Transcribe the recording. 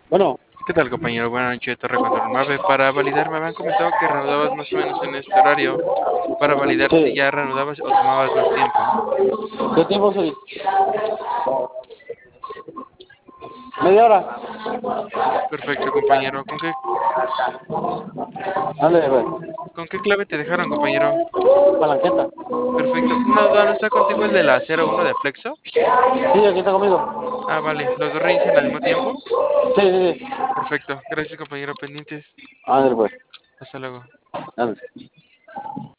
Bueno, ¿Qué tal, compañero? Buenas noches, Torre Control Mave. Para validar, me habían comentado que reanudabas más o menos en este horario. Para validar si sí. ya reanudabas o tomabas más tiempo. ¿Qué tiempo soy? ¿Media hora? Perfecto, compañero. Ándale, pues. ¿Con qué clave te dejaron, compañero? Palanqueta. Perfecto. Una duda, ¿no está contigo el de la 01 de Flexo? Sí, aquí está conmigo. Ah, vale. ¿Los dos reinician al mismo tiempo? Sí, sí, sí. Perfecto. Gracias, compañero. Pendientes. Ándale, pues. Hasta luego. Ándale.